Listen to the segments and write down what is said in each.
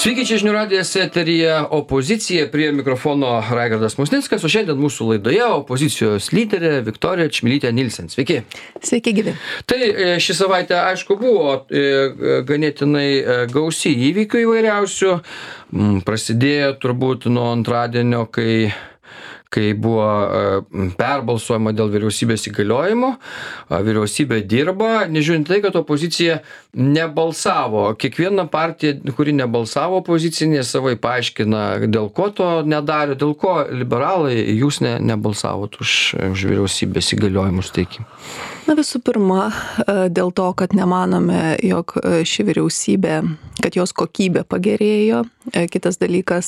Sveiki, čia žinių radijas eteryje opozicija, prie mikrofono Raigardas Musnickas, o šiandien mūsų laidoje opozicijos lyderė Viktorija Čmilytė Nilsen. Sveiki. Sveiki, gyvi. Tai ši savaitė, aišku, buvo ganėtinai gausi įvykių įvairiausių. Prasidėjo turbūt nuo antradienio, kai buvo perbalsuojama dėl vyriausybės įgaliojimo, vyriausybė dirba, nežiūrint tai, kad opozicija nebalsavo. Kiekviena partija, kuri nebalsavo opozicinė, savai paaiškina, dėl ko to nedarė, dėl ko liberalai jūs nebalsavot už vyriausybės įgaliojimus teikimą. Na, visų pirma, dėl to, kad nemanome, jog ši vyriausybė, kad jos kokybė pagerėjo. Kitas dalykas,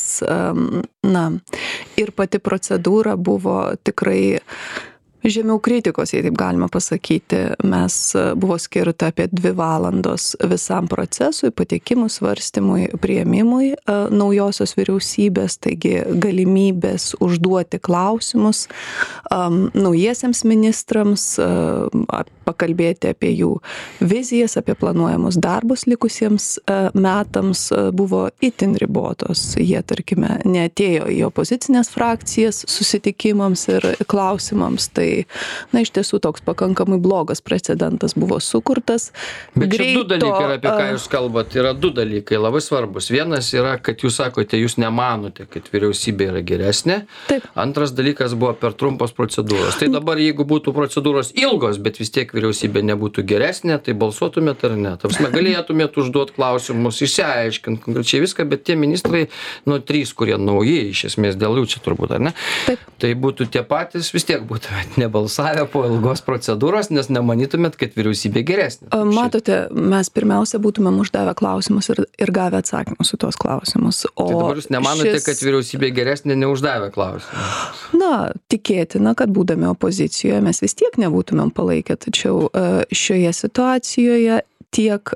ir pati procedūra buvo tikrai žemiau kritikos, jei taip galima pasakyti. Buvo skirta apie 2 valandos visam procesui, pateikimui, svarstymui, priėmimui naujosios vyriausybės, taigi galimybės užduoti klausimus naujiesiems ministrams, pakalbėti apie jų vizijas, apie planuojamus darbus likusiems metams buvo itin ribotos. Jie, tarkime, neatėjo į opozicinės frakcijas susitikimams ir klausimams, tai iš tiesų toks pakankamai blogas precedentas buvo sukurtas. Bet čia 2 dalykai, apie ką jūs kalbat, yra 2 dalykai labai svarbus. Vienas yra, kad jūs sakote, jūs nemanote, kad vyriausybė yra geresnė. Taip. Antras dalykas buvo per trumpos procedūros. Tai dabar, jeigu būtų procedūros ilgos, bet vis tiek vyriausybė nebūtų geresnė, tai balsuotumėt ar ne? Tarpsme, galėtumėt užduoti klausimus, išsiaiškinti konkrečiai viską, bet tie ministrai, 3, kurie nauji, iš esmės dėl jų čia turbūt, ar ne? Taip. Tai būtų tie patys, vis tiek būtumėt nebalsavę po ilgos procedūros, nes nemanytumėt, kad vyriausybė geresnė. Matote, mes pirmiausia būtumėm uždavę klausimus ir gavę atsakymus į tuos klausimus. Tai dabar jūs nemanote, kad vyriausybė geresnė neuždavę klausimų? Tikėtina, kad būdami opozicijoje mes vis tiek nebūtumėm palaikę, tačiau šioje situacijoje tiek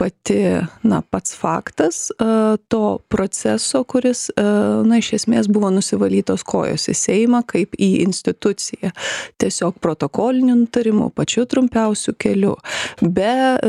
pats faktas to proceso, kuris, iš esmės buvo nusivalytos kojos į Seimą kaip į instituciją. Tiesiog protokoliniu nutarimu, pačiu trumpiausiu keliu, be,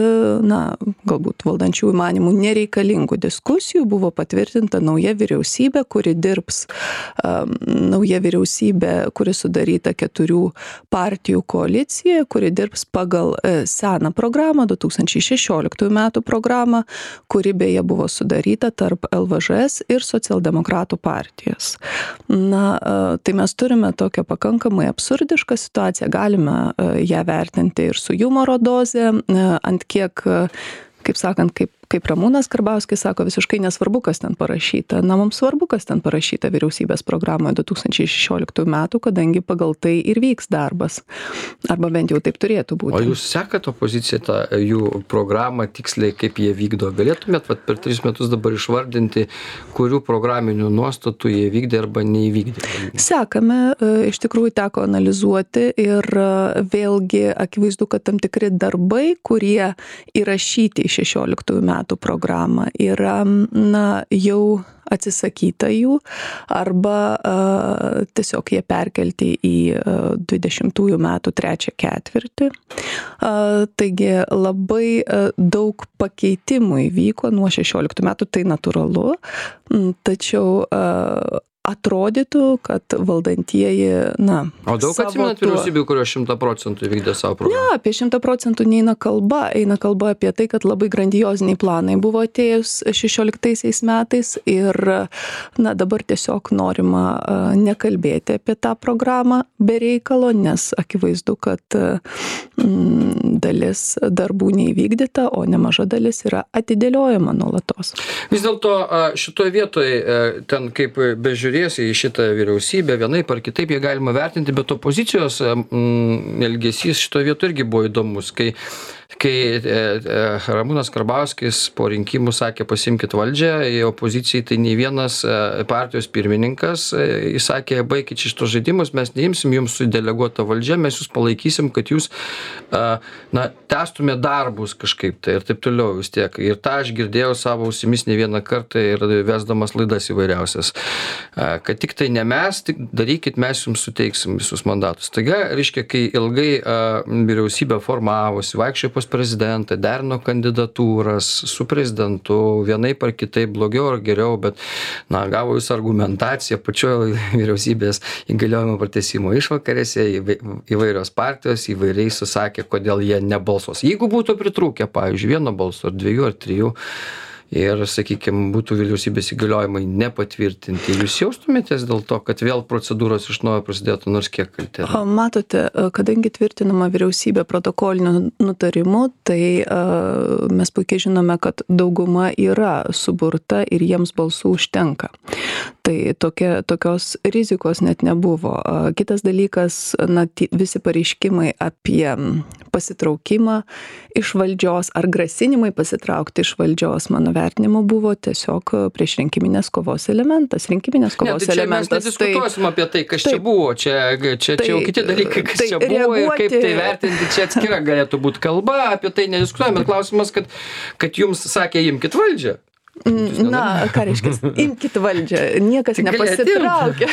galbūt valdančiųjų manimų nereikalingų diskusijų buvo patvirtinta nauja vyriausybė, kuri dirbs, nauja vyriausybė, kuri sudaryta 4 partijų koalicija, kuri dirbs pagal seną programą 2016 metų programą, kuri beje buvo sudaryta tarp LVŽS ir socialdemokratų partijos. Tai mes turime tokią pakankamai absurdišką situaciją, galime ją vertinti ir su humoro doze, ant kiek, kaip sakant, kaip Ramūnas Karbauskis sako, visiškai nesvarbu, kas ten parašyta. Mums svarbu, kas ten parašyta vyriausybės programoje 2016 metų, kadangi pagal tai ir vyks darbas. Arba bent jau taip turėtų būti. O jūs sekat opoziciją tą jų programą tiksliai, kaip jie vykdo? Galėtumėt per 3 metus dabar išvardinti, kurių programinių nuostatų jie vykdė arba neįvykdė? Sekame, iš tikrųjų teko analizuoti ir vėlgi akivaizdu, kad tam tikri darbai, kurie įrašyti į 16 metų programą, yra jau atsisakyta jų arba tiesiog jie perkelti į 20 metų 3 ketvirtį. Taigi labai daug pakeitimų įvyko nuo 16 metų, tai natūralu, tačiau atrodytų, kad valdantieji, O daug atsimenat vyriausybių, kurios 100% vykdė savo programą? Ne, apie 100% neina kalba. Eina kalba apie tai, kad labai grandioziniai planai buvo atėjus 16 metais ir dabar tiesiog norima nekalbėti apie tą programą be reikalo, nes akivaizdu, kad dalis darbų neįvykdyta, o nemaža dalis yra atidėliojama nuolatos. Vis dėlto šitoje vietoje, ten kaip bežiūrėsi į šitą vyriausybę, vienaip ar kitaip jie galima vertinti, bet opozicijos elgesys šitoje vietoje irgi buvo įdomus, kai Ramūnas Karbauskis po rinkimų sakė, pasimkit valdžią, į opoziciją tai nei vienas partijos pirmininkas, jis sakė, baikit šitos žaidimus, mes neimsim jums sudeleguotą valdžią, mes jūs palaikysim, kad jūs tęstumėt darbus kažkaip tai ir taip toliau vis tiek. Ir tą aš girdėjau savo ausimis ne vieną kartą ir vesdamas laidas įvairiausias, kad tik tai ne mes, tik darykit, mes jums suteiksim visus mandatus. Taigi, reiškia, kai ilgai vyriausybė formavosi, vaikščiojo pas prezidentą, derino kandidatūras su prezidentu, vienaip ar kitaip, blogiau ar geriau, bet, gavo visą argumentaciją pačioje vyriausybės įgaliojimo pratęsimo išvakarėse, įvairios partijos įvairiai susakė, kodėl jie nebalsuos. Jeigu būtų pritrūkę, pavyzdžiui, 1 balso, ar 2, ar 3, ir, sakykime, būtų vyriausybės įgaliojimai nepatvirtinti. Jūs jaustumėtės dėl to, kad vėl procedūros iš naujo prasidėtų nors kiek kaltė? Matote, kadangi tvirtinama vyriausybė protokoliniu nutarimu, tai mes puikiai žinome, kad dauguma yra suburta ir jiems balsų užtenka. Tai tokios rizikos net nebuvo. Kitas dalykas, visi pareiškimai apie pasitraukimą iš valdžios ar grasinimai pasitraukti iš valdžios, mano vertinimu, buvo tiesiog priešrinkiminės kovos elementas, rinkiminės kovos elementas. Mes nediskutuosim apie tai, kas čia buvo, čia jau kiti dalykai, kas čia buvo ir kaip tai vertinti, čia atskira galėtų būti kalba, apie tai nediskutuojame, bet klausimas, kad jums sakė, imkit valdžią. Ką reiškia, imkit valdžią, niekas nepasitraukia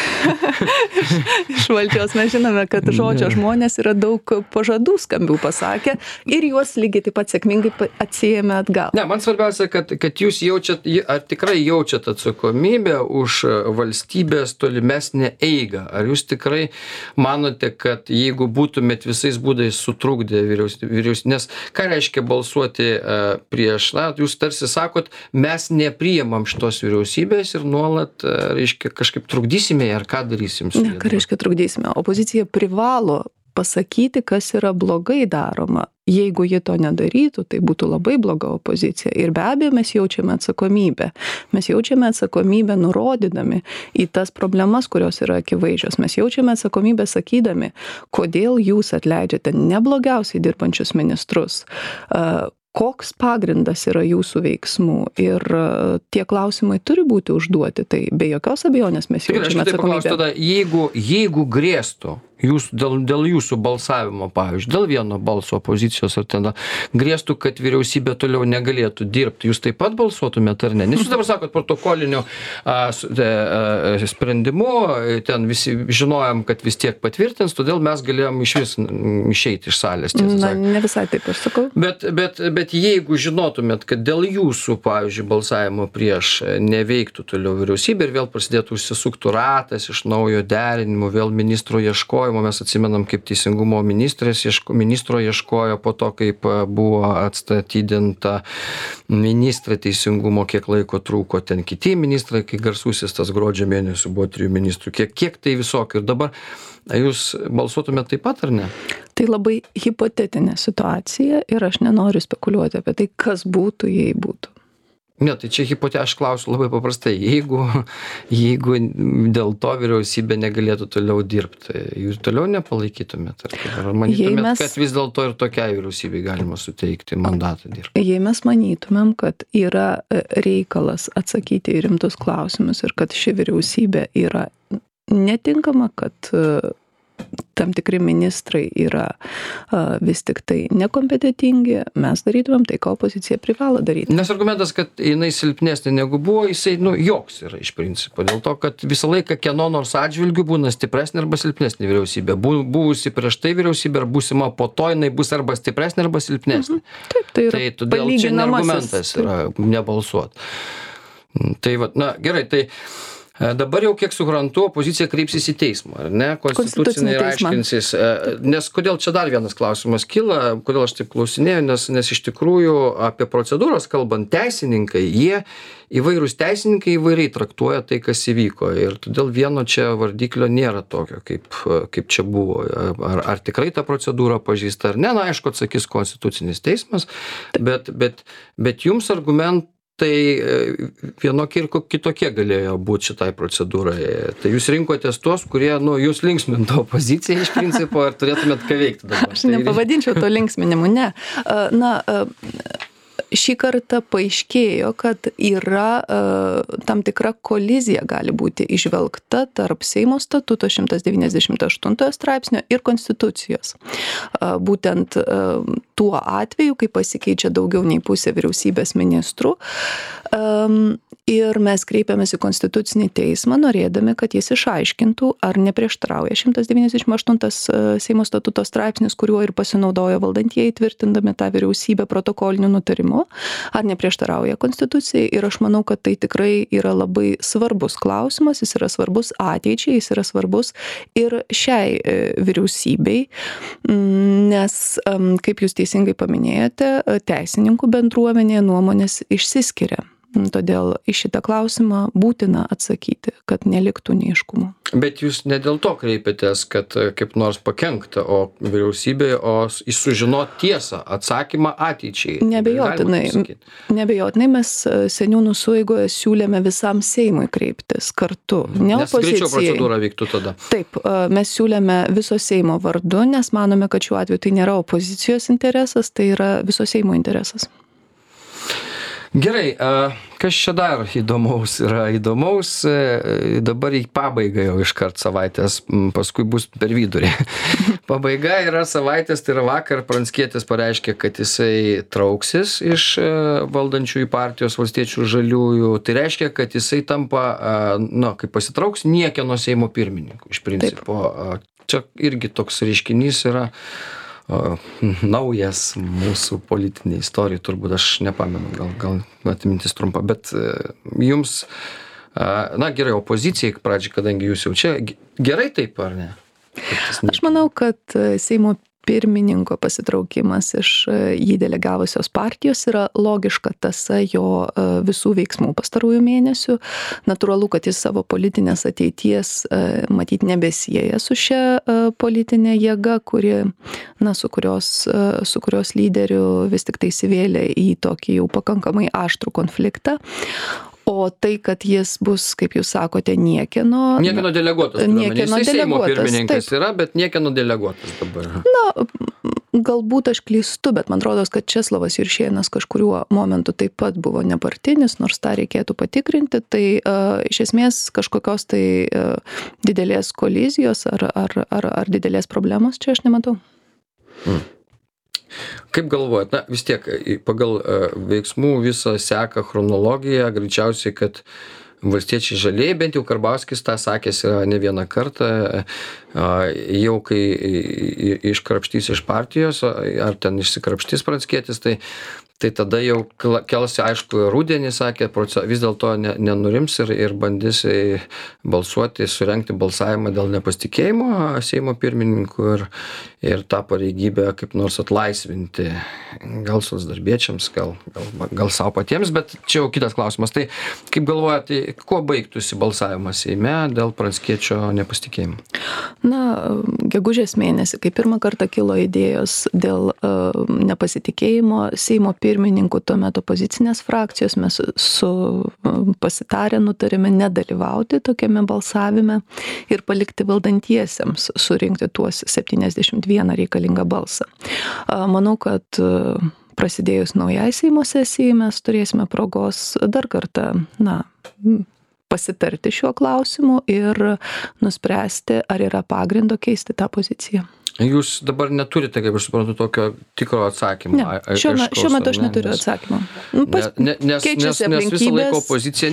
iš valdžios. Mes žinome, kad žodžio žmonės yra daug pažadų skambių pasakę ir juos lygiai taip pat sėkmingai atsiėmė atgal. Ne, man svarbiausia, kad jūs tikrai jaučiat atsakomybę už valstybės tolimesnę eigą. Ar jūs tikrai manote, kad jeigu būtumėt visais būdais sutrukdę vyriausybės, nes ką reiškia balsuoti prieš, jūs tarsi sakot, mes nepriimam šitos vyriausybės ir nuolat, reiškia, kažkaip trukdysime ar ką darysim su jie? Ne, ką reiškia trukdysime? Opozicija privalo pasakyti, kas yra blogai daroma. Jeigu ji to nedarytų, tai būtų labai bloga opozicija. Ir be abejo, mes jaučiame atsakomybę. Mes jaučiame atsakomybę nurodydami į tas problemas, kurios yra akivaizdžios. Mes jaučiame atsakomybę sakydami, kodėl jūs atleidžiate neblogiausiai dirbančius ministrus. Koks pagrindas yra jūsų veiksmų ir tie klausimai turi būti užduoti, tai be jokios abejonės mes jaučiame atsakomybę. Tada, jeigu grėstų jūs, dėl jūsų balsavimo, pavyzdžiui, dėl 1 balso opozicijos ar ten grėstų, kad vyriausybė toliau negalėtų dirbti, jūs taip pat balsuotumėte ar ne? Nes jūs dabar sakot protokoliniu sprendimu, ten visi žinojom, kad vis tiek patvirtins, todėl mes galėjom išvis išeiti iš salės. Ne visai taip aš sakau. Bet jeigu žinotumėt, kad dėl jūsų, pavyzdžiui, balsavimo prieš neveiktų toliau vyriausybė ir vėl prasidėtų užsisuktų ratas iš naujo derinimo, vėl ministro ieškojimo, mes atsimenam, kaip teisingumo ministro ieškojo po to, kaip buvo atstatydinta ministrė teisingumo, kiek laiko trūko ten kiti ministrai, kai garsusis tas gruodžio mėnesį buvo 3 ministrų, kiek tai visokio. Ir dabar jūs balsuotumėte taip pat ar ne? Tai labai hipotetinė situacija ir aš nenoriu spekuliuoti apie tai, kas būtų, jei būtų. Ne, tai čia aš klausiu labai paprastai. Jeigu dėl to vyriausybė negalėtų toliau dirbti, jūs toliau nepalaikytumėt? Ar manytumėt, kad vis dėlto ir tokiai vyriausybei galima suteikti mandatą dirbti? Jei mes manytumėm, kad yra reikalas atsakyti į rimtus klausimus ir kad ši vyriausybė yra netinkama, kad tam tikri ministrai yra vis tik tai nekompetentingi, mes darytumėm tai, ko opozicija privalo daryti. Nes argumentas, kad jinai silpnesnė negu buvo, jisai, joks yra iš principo. Dėl to, kad visą laiką kieno nors atžvilgių būna stipresnė arba silpnesnė vyriausybė. Buvusi prieš tai vyriausybė ar būsima po to, jinai bus arba stipresnė arba silpnesnė. Taip, tai yra todėl čia ne argumentas yra nebalsuoti. Tai gerai, tai dabar jau, kiek suprantu, opozicija kreipsis į teismą, ar ne? Konstitucinai aiškinsis. Nes kodėl čia dar vienas klausimas kyla, kodėl aš taip klausinėjau, nes iš tikrųjų apie procedūros kalbant, įvairūs teisininkai įvairiai traktuoja tai, kas įvyko. Ir todėl vieno čia vardiklio nėra tokio, kaip čia buvo. Ar tikrai ta procedūra pažeista, ar ne? Aišku, atsakys Konstitucinis teismas, bet jums argumentai vienokie ir kitokie galėjo būti šitai procedūrai. Tai jūs rinkotės tuos, kurie, jūs linksmintų opoziciją iš principo ir turėtumėt ką veikti dabar. Aš nepavadinčiau to linksminimu, ne. šį kartą paaiškėjo, kad yra tam tikra kolizija gali būti įžvelgta tarp Seimo statuto 198 straipsnio ir Konstitucijos. Būtent tuo atveju, kai pasikeičia daugiau nei pusė vyriausybės ministrų. Ir mes kreipiamės į Konstitucinį teismą, norėdami, kad jis išaiškintų, ar neprieštrauja 198 Seimo statuto straipsnis, kuriuo ir pasinaudojo valdantieji tvirtindami tą vyriausybę protokoliniu nutarimu, ar neprieštarauja Konstitucijai. Ir aš manau, kad tai tikrai yra labai svarbus klausimas, jis yra svarbus ateičiai, jis yra svarbus ir šiai vyriausybei, nes, kaip jūs teisingai paminėjote, teisininkų bendruomenėje nuomonės išsiskiria. Todėl į šitą klausimą būtina atsakyti, kad neliktų neaiškumų. Bet jūs ne dėl to kreipėtės, kad kaip nors pakenkta, o vyriausybė, o sužinot tiesą, atsakymą ateičiai. Nebejotinai mes seniūnų sueigoje siūlėme visam Seimui kreiptis kartu, ne opozicijai. Nes greičiau procedūra vyktų tada. Taip, mes siūlėme viso Seimo vardu, nes manome, kad šiuo atveju tai nėra opozicijos interesas, tai yra viso Seimo interesas. Gerai, kas čia dar įdomaus yra? Dabar į pabaigą jau iškart savaitės, paskui bus per vidurį. Pabaiga yra savaitės, tai yra vakar Pranckietis pareiškė, kad jisai trauksis iš valdančiųjų partijos Valstiečių Žaliųjų. Tai reiškia, kad jisai tampa, kai pasitrauks, niekieno Seimo pirmininku iš principo. Taip. Čia irgi toks reiškinys yra naujas mūsų politinė istorija, turbūt aš nepamenu, gal atmintis trumpa, bet jums, gerai, opozicijai pradžiai, kadangi jūs jau čia, gerai taip ar ne? Aš manau, kad Seimo pirmininko pasitraukimas iš jį delegavusios partijos yra logiška tąsa jo visų veiksmų pastarųjų mėnesių. Natūralu, kad jis savo politinės ateities matyt nebesieja su šia politinė jėga, su kurios lyderiu vis tik tai įsivėlė į tokį jau pakankamai aštrų konfliktą. O tai, kad jis bus, kaip jūs sakote, niekieno deleguotas. Jisai Seimo pirmininkas yra, bet niekieno deleguotas dabar. Galbūt aš klystu, bet man atrodo, kad Česlovas Juršėnas kažkuriuo momentu taip pat buvo nepartinis, nors tą reikėtų patikrinti. Tai iš esmės kažkokios tai didelės kolizijos ar didelės problemos čia aš nematau. Kaip galvojat, vis tiek pagal veiksmų visą seką chronologiją, greičiausiai, kad Valstiečiai Žalieji, bent jau Karbauskis tą sakęs ne vieną kartą, jau kai iškrapštys iš partijos, ar ten išsikrapštys Pranckietis, tai tada jau kelsi, aišku, rudenį, sakė, vis dėlto nenurims ir bandys balsuoti, surengti balsavimą dėl nepasitikėjimo Seimo pirmininku ir tą pareigybę kaip nors atlaisvinti, gal socdarbiečiams, gal savo patiems, bet čia jau kitas klausimas. Tai kaip galvojate, kuo baigtųsi balsavimas Seime dėl Pranckiečio nepasitikėjimo? Gegužės mėnesį, kai pirmą kartą kilo idėjos dėl nepasitikėjimo Seimo pirmininkų, tuomet opozicinės frakcijos, mes pasitarę nutarėme nedalyvauti tokiame balsavime ir palikti valdantiesiems surinkti tuos 71 reikalingą balsą. Manau, kad prasidėjus naujai Seimo sesijai mes turėsime progos dar kartą, pasitarti šiuo klausimu ir nuspręsti, ar yra pagrindo keisti tą poziciją. Jūs dabar neturite, kaip aš suprantu, tokio tikro atsakymo. Ne, šiuo metu aš neturiu atsakymo. Nes visą laiką opozicija,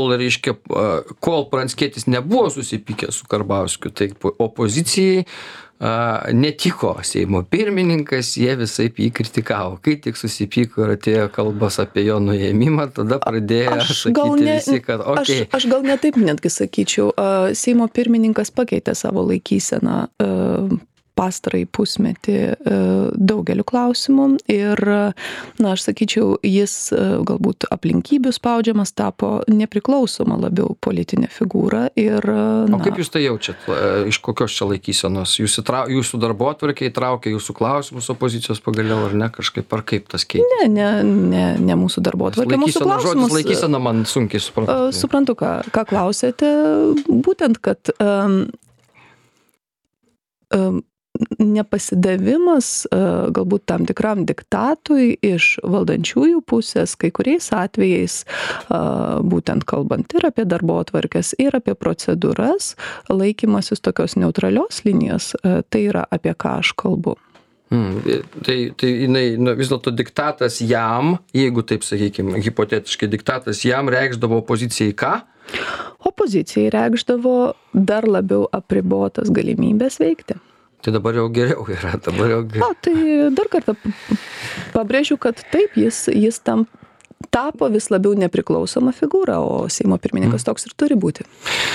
kol Pranckietis nebuvo susipykęs su Karbauskiu, tai opozicijai netiko Seimo pirmininkas, jie visaip jį kritikavo. Kai tik susipyko ir atėjo kalbas apie jo nuėmimą, tada pradėjo sakyti visi, kad okei. Aš gal ne taip netgi sakyčiau. Seimo pirmininkas pakeitė savo laikyseną pastarąjį pusmetį daugeliu klausimų ir, aš sakyčiau, jis galbūt aplinkybių spaudžiamas tapo nepriklausoma labiau politinė figūra ir... O kaip jūs tai jaučiat? Iš kokios čia laikysenos? Jūsų darbotvarkė įtraukia jūsų klausimus opozicijos pagaliau ar ne kažkaip, ar kaip tas keitėsi? Ne mūsų darbotvarkė, mūsų klausimus... Žodis laikysena man sunkiai suprantu. Suprantu, ką klausėte, būtent, kad nepasidavimas galbūt tam tikram diktatui iš valdančiųjų pusės, kai kuriais atvejais, būtent kalbant ir apie darbotvarkes, ir apie procedūras, laikymasis tokios neutralios linijos, tai yra apie ką aš kalbu. Tai jinai, vis dėlto diktatas jam, jeigu taip sakykime, hipotetiškai diktatas jam reikšdavo opozicijai ką? Opozicijai reikšdavo dar labiau apribotas galimybės veikti. Tai dabar jau geriau yra, dabar jau geriau. Tai dar kartą pabrėžiu, kad taip, jis tam tapo vis labiau nepriklausoma figūra, o Seimo pirmininkas toks ir turi būti.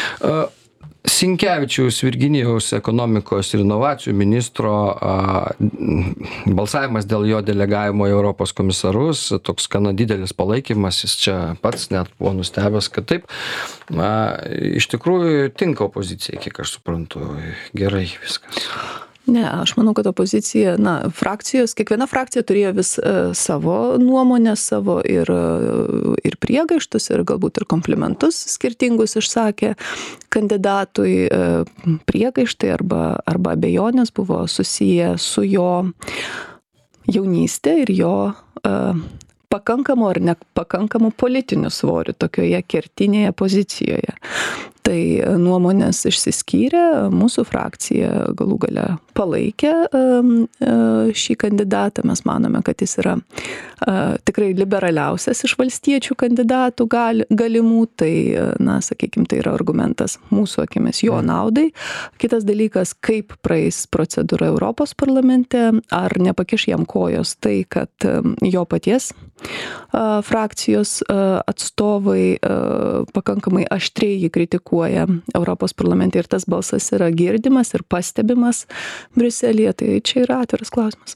Sinkevičiaus Virginijaus ekonomikos ir inovacijų ministro balsavimas dėl jo delegavimo į Europos komisarus, toks gana didelis palaikymas, jis čia pats net buvo nustebęs, kad taip, iš tikrųjų tinka opozicijai, kiek aš suprantu, gerai viskas. Ne, aš manau, kad opozicija, frakcijos, kiekviena frakcija turėjo vis savo nuomonę, savo ir priegaištus, ir galbūt ir komplimentus skirtingus išsakė kandidatui. Priegaištai arba abejonės buvo susiję su jo jaunystė ir jo pakankamu ar nepakankamu politiniu svoriu tokioje kertinėje pozicijoje. Tai nuomonės išsiskyrė, mūsų frakcija galų gale palaikė šį kandidatą. Mes manome, kad jis yra tikrai liberaliausias iš valstiečių kandidatų galimų. Tai, sakykime, tai yra argumentas mūsų akimis jo naudai. Kitas dalykas, kaip praeis procedūra Europos parlamente, ar nepakiš jam kojos tai, kad jo paties frakcijos atstovai pakankamai aštriai jį kritikuoja Europos parlamente ir tas balsas yra girdimas ir pastebimas Briuselyje, tai čia yra atviras klausimas.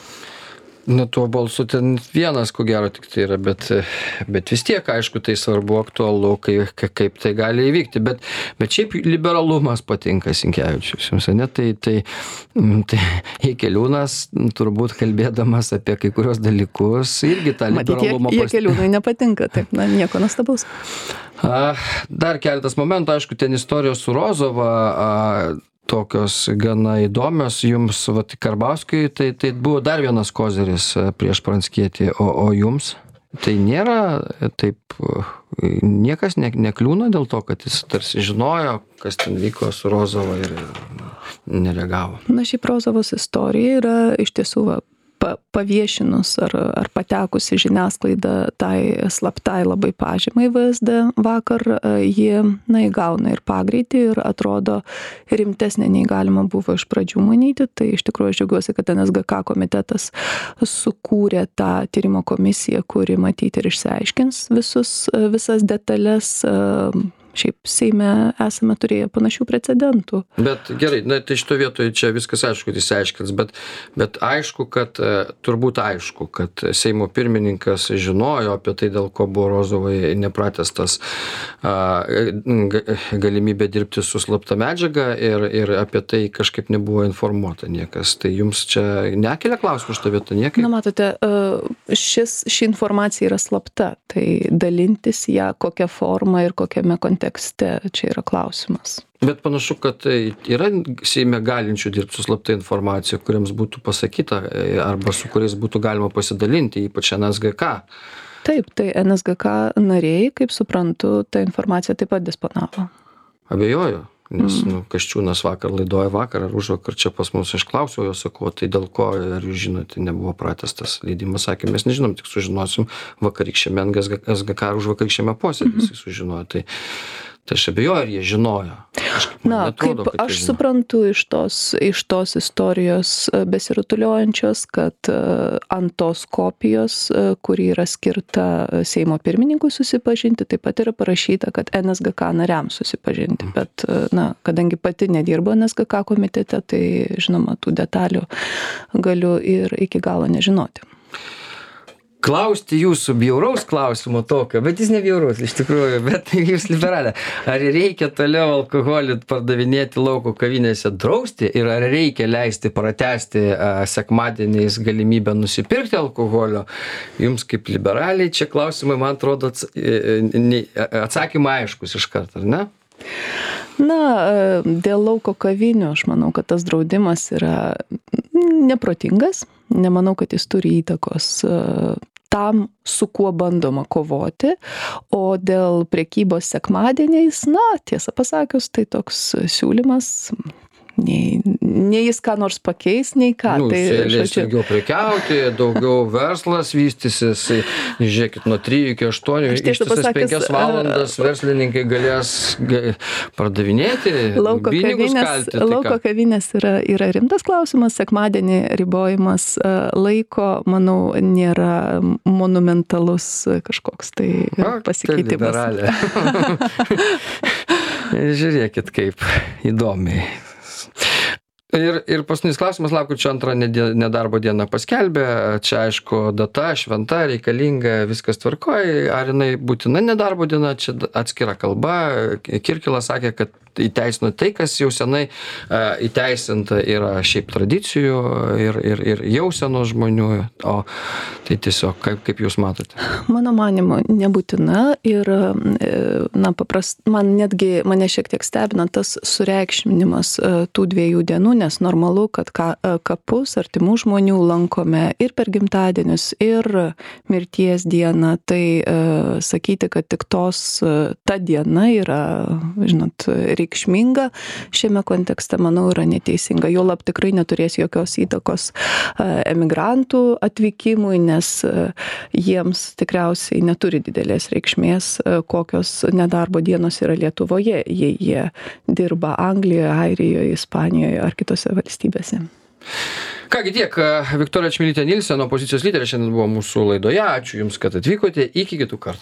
Tuo balsu ten vienas, ko gero, tik tai yra, bet vis tiek, aišku, tai svarbu, aktualu, kaip tai gali įvykti, bet šiaip liberalumas patinka Sinkevičius, jums, ne? Tai Jakeliūnas, turbūt kalbėdamas apie kai kurios dalykus, irgi tą liberalumą Jakeliūnui nepatinka, taip, nieko nuostabaus. Dar keletas momentų, aišku, ten istorijos su Rozova, tokios gana įdomios jums, Karbauskiui, tai buvo dar vienas kozeris prieš Pranckietį, o jums? Tai nėra taip, niekas nekliūna dėl to, kad jis tarsi žinojo, kas ten vyko su Rozova ir nereagavo. Šiaip Rozovos istorija yra iš tiesų paviešinus ar patekus į žiniasklaidą tai slaptai labai pažymai VSD vakar, ji įgauna ir pagreitį ir atrodo rimtesnė nei galima buvo iš pradžių manyti. Tai iš tikrųjų aš džiaugiuosi, kad NSGK komitetas sukūrė tą tyrimo komisiją, kuri matyti ir išsiaiškins visas detalės. Šiaip Seime esame turėję panašių precedentų. Bet gerai, tai šito vietoje čia viskas aišku, kad jis aiškins, bet aišku, kad turbūt aišku, kad Seimo pirmininkas žinojo apie tai, dėl ko buvo Rozovai nepratęstas galimybė dirbti su slapta medžiaga ir apie tai kažkaip nebuvo informuota niekas. Tai jums čia nekelia klausimų šitą vietą niekai? Matote, ši informacija yra slapta, tai dalintis ją kokią formą ir kokiame kontekste, čia yra klausimas. Bet panašu, kad yra Seime galinčių dirbti su slapta informacija, kuriems būtų pasakyta arba su kuriais būtų galima pasidalinti, ypač NSGK. Taip, tai NSGK nariai, kaip suprantu, tą informaciją taip pat disponavo. Abejoju, nes Kasčiūnas vakar laidoje ar užvakar čia pas mus išklausiau, jo sakau, tai dėl ko, ar jūs žinote, nebuvo pratęstas leidimas, sakė, mes nežinom, tik sužinosim vakarykščiame NSGK ar užvakarykščiame posėdį sužinojo. Tai aš abejoju, ar jie žinojo. Kaip aš suprantu iš tos istorijos besirutuliojančios, kad ant tos kopijos, kuri yra skirta Seimo pirmininkui susipažinti, taip pat yra parašyta, kad NSGK nariams susipažinti. Bet, kadangi pati nedirbo NSGK komitete, tai žinoma, tų detalių galiu ir iki galo nežinoti. Klausti jūsų bjauraus klausimo tokio, bet jis nebjaurus iš tikrųjų, bet jūs liberalė. Ar reikia toliau alkoholį pardavinėti lauko kavinėse drausti ir ar reikia leisti pratęsti sekmadieniais galimybę nusipirkti alkoholio? Jums kaip liberaliai čia klausimai, man atrodo, atsakymai aiškus iš karto, ar ne? Dėl lauko kavinių aš manau, kad tas draudimas yra neprotingas. Nemanau, kad jis turi įtakos tam, su kuo bandoma kovoti. O dėl prekybos sekmadieniais, tiesą pasakius, tai toks siūlymas, nei jis ką nors pakeis, nei ką. Leis ilgiau prekiauti, daugiau verslas vystysis, žiūrėkit, nuo 3 iki 8, ištisas 5 valandas verslininkai galės pardavinėti, pinigus kalti. Lauko kavinės yra rimtas klausimas, sekmadienį ribojimas laiko, manau, nėra monumentalus kažkoks tai pasikeitimas. Žiūrėkit, kaip įdomiai. Ir paskutinis klausimas, lapkričio 2 nedarbo dieną paskelbė, čia aišku data, šventa, reikalinga, viskas tvarkoj, ar jinai būtina nedarbo diena, čia atskira kalba. Kirkilas sakė, kad įteisino tai, kas jau senai įteisinta yra šiaip tradicijų ir jausenos žmonių, o tai tiesiog kaip jūs matote? Mano manymu, nebūtina ir mane šiek tiek stebina tas sureikšminimas tų 2 dienų, nes normalu, kad kapus artimų žmonių lankome ir per gimtadienius, ir mirties dieną, tai sakyti, kad tik ta diena yra, reikšminga šiame kontekste, manau, yra neteisinga. Juolab tikrai neturės jokios įtakos emigrantų atvykimui, nes jiems tikriausiai neturi didelės reikšmės, kokios nedarbo dienos yra Lietuvoje, jei jie dirba Anglijoje, Airijoje, Ispanijoje ar kitose valstybėse. Kągi tiek, Viktorija Čmilytė Nilsen, opozicijos lyderė, šiandien buvo mūsų laidoje. Ačiū Jums, kad atvykote. Iki kitų kartų.